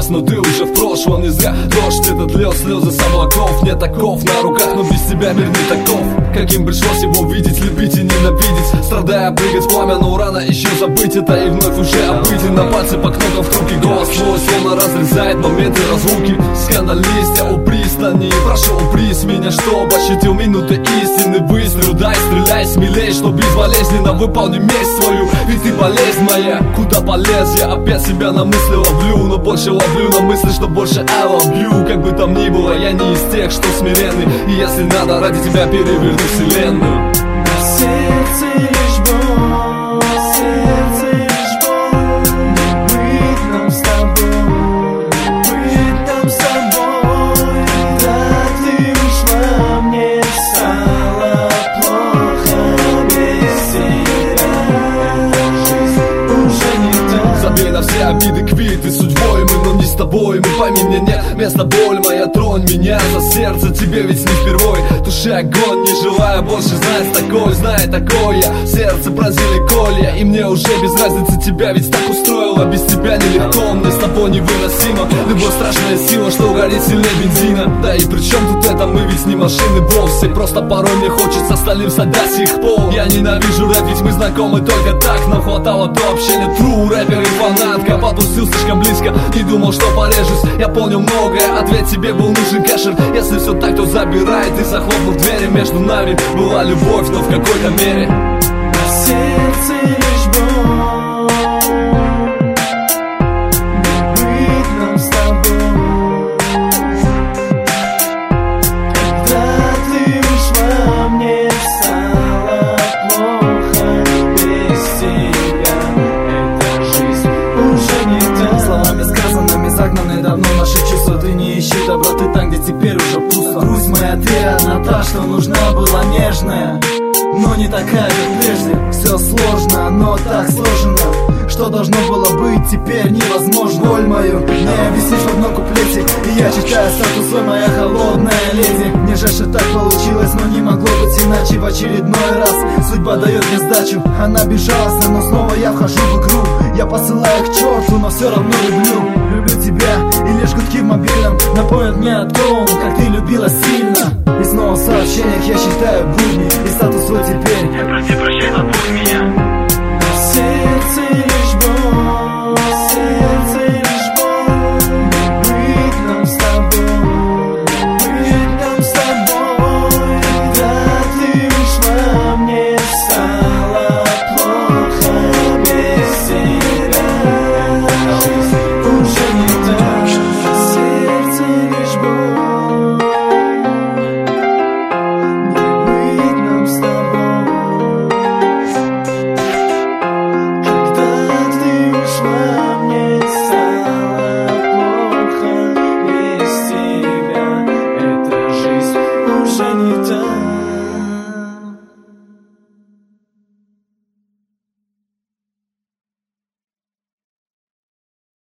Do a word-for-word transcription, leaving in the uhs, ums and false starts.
сейчас, но ты уже в прошлом. Не зря дождь этот льет слезы с облаков. Нет оков на руках, но без тебя мир не таков. Каким пришлось его видеть, любить и ненавидеть, страдая, прыгать в пламя, но рано еще забыть это и вновь уже обыден. На пальцы по кнопкам в трубке голос свой словно разрезает моменты разлуки. Скандалист, я у пристани, прошу приз меня, чтоб ощутил минуты истины. Выстрел, дай, стреляй смелей, что безболезненно выполни месть свою. Ведь ты болезнь моя, куда полез я, опять себя на мысли ловлю. Но больше ловлю на мысли, что больше I love you. Как бы там ни было, я не из тех, что смиренный, и если надо, ради тебя переверну вселенную. Сердце лишь боль, сердце лишь боль. Не быть нам с тобой, быть нам с тобой. Да ты ушла, мне стало плохо без тебя. Жизнь уже не та. Забей на все обиды, квиты судьбой мы, но не с тобой. Мы пойми, мне нет места, боль моя, тронь меня за сердце. Тебе ведь не впервой, туши огонь, не желая больше знать такой, знай такое. Сердце пронзили колья, и мне уже без разницы, тебя ведь так устроило. Без тебя нелегко, мне с тобой невыносимо. Любовь страшная сила, что горит сильнее бензина. Да и при чем тут это, мы ведь не машины вовсе. Просто порой мне хочется остальным стать до сих пор. Я ненавижу рэп, ведь мы знакомы только так. Нам хватало до общения, true рэпер и фанатка. Подпустил слишком близко, не думал, что порежусь. Я понял многое, ответ тебе был нужен кэшер. Если все так, то забирай ты, захлопнув двери. Между нами была любовь, но в какой-то мере. Сердце лишь боль, не быть нам с тобой. Когда ты ушла, мне стало плохо без тебя. Эта жизнь уже не та. Словами сказанными загнаны давно наши чувства. Ты не ищи доброты там, где теперь уже пусто. Грусть моя, ты одна та, что нужна была нежная, но не такая, как прежде. Все сложно, но так сложено, что должно было быть, теперь невозможно. Боль мою не объяснишь в одном куплете, и я читаю статус свой, моя холодная леди. Мне жаль, что так получилось, но не могло быть иначе. В очередной раз судьба дает мне сдачу. Она безжалостна, но снова я вхожу в игру. Я посылаю к черту, но все равно люблю. Люблю тебя, и лишь гудки в мобильном напомнят мне о том, как ты любила сильно. И снова в сообщениях я считаю будни, и статус свой теперь